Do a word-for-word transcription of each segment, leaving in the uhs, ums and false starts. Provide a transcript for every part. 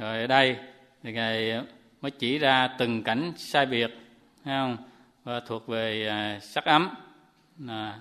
Rồi ở đây thì Ngài mới chỉ ra từng cảnh sai biệt, thấy không? Và thuộc về à, sắc ấm. À,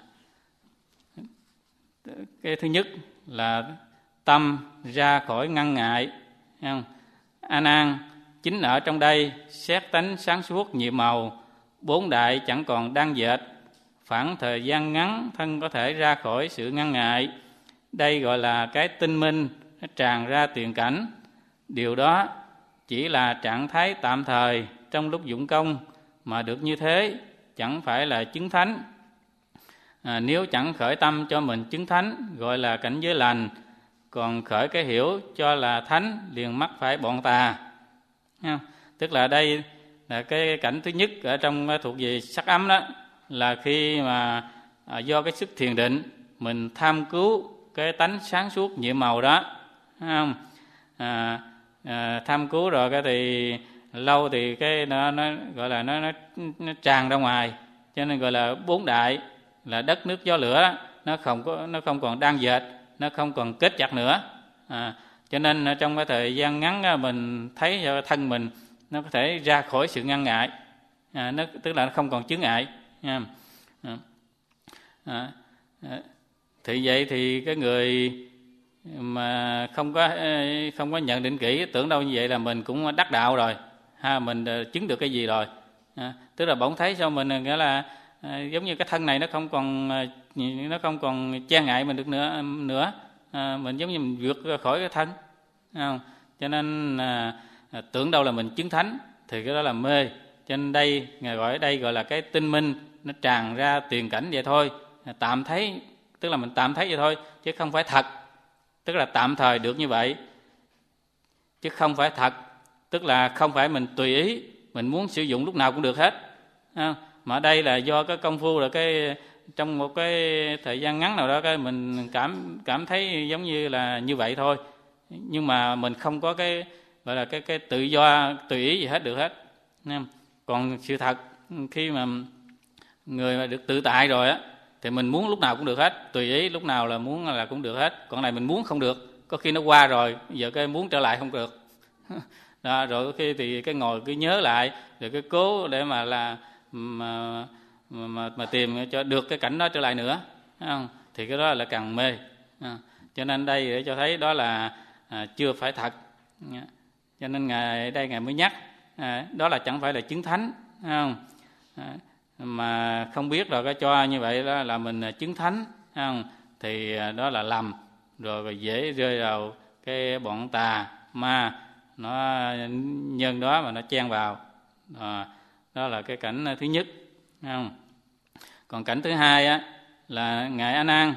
cái thứ nhất là tâm ra khỏi ngăn ngại, thấy không? A Nan, chính ở trong đây xét tánh sáng suốt nhiệm màu, bốn đại chẳng còn đang dệt, khoảng thời gian ngắn thân có thể ra khỏi sự ngăn ngại. Đây gọi là cái tinh minh nó tràn ra tiền cảnh. Điều đó chỉ là trạng thái tạm thời trong lúc dụng công, mà được như thế chẳng phải là chứng thánh. À, nếu chẳng khởi tâm cho mình chứng thánh gọi là cảnh giới lành, còn khởi cái hiểu cho là thánh liền mắc phải bọn tà. Không? Tức là đây là cái cảnh thứ nhất ở trong thuộc về sắc ấm đó, là khi mà à, do cái sức thiền định mình tham cứu cái tánh sáng suốt nhiệm màu đó, không? À, à, tham cứu rồi cái thì lâu thì cái nó, nó gọi là nó, nó nó tràn ra ngoài, cho nên gọi là bốn đại là đất nước gió lửa đó, nó không có nó không còn đang dệt, nó không còn kết chặt nữa. À, cho nên trong cái thời gian ngắn mình thấy thân mình nó có thể ra khỏi sự ngăn ngại, à, nó tức là nó không còn chướng ngại. À, à, à, thì vậy thì cái người mà không có không có nhận định kỹ, tưởng đâu như vậy là mình cũng đắc đạo rồi, ha, mình chứng được cái gì rồi. À, tức là bỗng thấy sao mình nghĩa là à, giống như cái thân này nó không còn nó không còn che ngại mình được nữa nữa à, mình giống như mình vượt khỏi cái thân, không? Cho nên à, à, tưởng đâu là mình chứng thánh thì cái đó là mê. Cho nên đây Ngài gọi ở đây gọi là cái tinh minh, nó tràn ra tiền cảnh vậy thôi, tạm thấy, tức là mình tạm thấy vậy thôi chứ không phải thật, tức là tạm thời được như vậy chứ không phải thật, tức là không phải mình tùy ý mình muốn sử dụng lúc nào cũng được hết. À, mà đây là do cái công phu là cái trong một cái thời gian ngắn nào đó cái mình cảm cảm thấy giống như là như vậy thôi, nhưng mà mình không có cái gọi là cái cái tự do tùy ý gì hết được hết. Còn sự thật khi mà người mà được tự tại rồi á thì mình muốn lúc nào cũng được hết, tùy ý lúc nào là muốn là cũng được hết. Còn này mình muốn không được, có khi nó qua rồi giờ cái muốn trở lại không được. Đó, rồi có khi thì cái ngồi cứ nhớ lại rồi cái cố để mà là mà mà, mà tìm cho được cái cảnh đó trở lại nữa, không? Thì cái đó là càng mê. À, cho nên đây để cho thấy đó là à, chưa phải thật. À, cho nên ngài đây ngài mới nhắc à, đó là chẳng phải là chứng thánh, không? À, mà không biết rồi cái cho như vậy đó là mình chứng thánh, không? Thì đó là lầm rồi, dễ rơi vào cái bọn tà ma nó nhân đó mà nó chen vào. À, đó là cái cảnh thứ nhất, không? Còn cảnh thứ hai á là ngài A Nan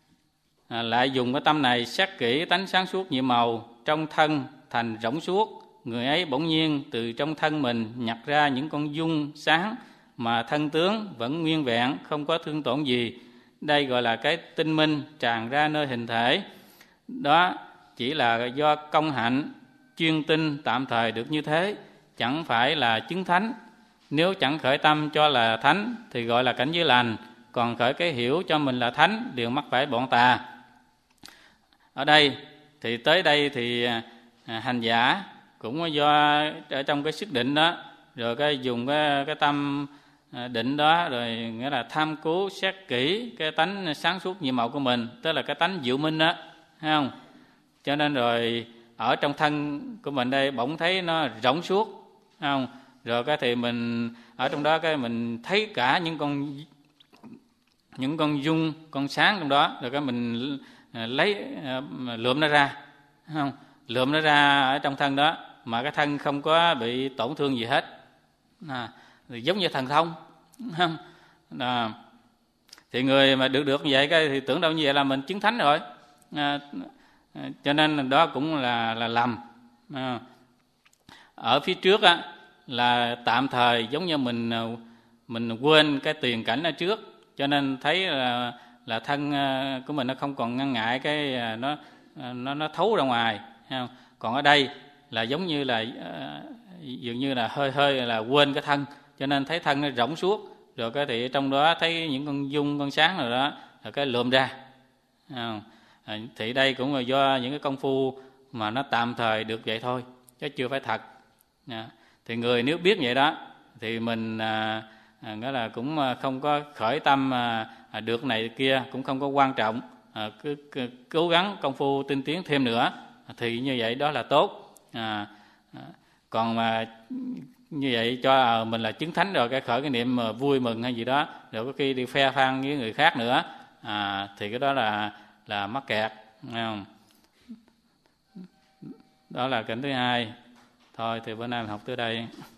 à, lại dùng cái tâm này xét kỹ tánh sáng suốt nhiệm màu trong thân thành rỗng suốt. Người ấy bỗng nhiên từ trong thân mình nhặt ra những con dung sáng mà thân tướng vẫn nguyên vẹn, không có thương tổn gì. Đây gọi là cái tinh minh tràn ra nơi hình thể. Đó chỉ là do công hạnh chuyên tinh tạm thời được như thế, chẳng phải là chứng thánh. Nếu chẳng khởi tâm cho là thánh thì gọi là cảnh giới lành, còn khởi cái hiểu cho mình là thánh đều mắc phải bọn tà. Ở đây thì tới đây thì hành giả cũng do ở trong cái sức định đó, rồi cái dùng cái, cái tâm định đó, rồi nghĩa là tham cứu xét kỹ cái tánh sáng suốt nhiệm màu của mình, tức là cái tánh diệu minh đó, thấy không? Cho nên rồi ở trong thân của mình đây bỗng thấy nó rỗng suốt, thấy không? Rồi cái thì mình ở trong đó cái mình thấy cả những con những con dung, con sáng trong đó, rồi cái mình lấy lượm nó ra, thấy không? Lượm nó ra ở trong thân đó mà cái thân không có bị tổn thương gì hết, à, giống như thần thông, không? À, thì người mà được được như vậy cái thì tưởng đâu như vậy là mình chứng thánh rồi. À, cho nên đó cũng là là lầm. À, ở phía trước á là tạm thời giống như mình mình quên cái tiền cảnh ở trước, cho nên thấy là là thân của mình nó không còn ngăn ngại, cái nó nó nó thấu ra ngoài, không? Còn ở đây là giống như là dường như là hơi hơi là quên cái thân, cho nên thấy thân nó rỗng suốt, rồi cái thì trong đó thấy những con dung, con sáng rồi đó, rồi cái lượm ra, không? Thì đây cũng là do những cái công phu mà nó tạm thời được vậy thôi. chứ chưa phải thật. À, thì người nếu biết vậy đó thì mình à, à, nghĩa là cũng không có khởi tâm à, à, được này kia, cũng không có quan trọng, à, cứ, cứ cố gắng công phu tinh tiến thêm nữa thì như vậy đó là tốt. À, à, còn mà như vậy cho à, mình là chứng thánh rồi, cái khởi cái niệm mà vui mừng hay gì đó, rồi có khi đi khoe khoang với người khác nữa, à, thì cái đó là là mắc kẹt, nghe không? Đó là cảnh thứ hai. Thôi thì bữa nay mình học tới đây.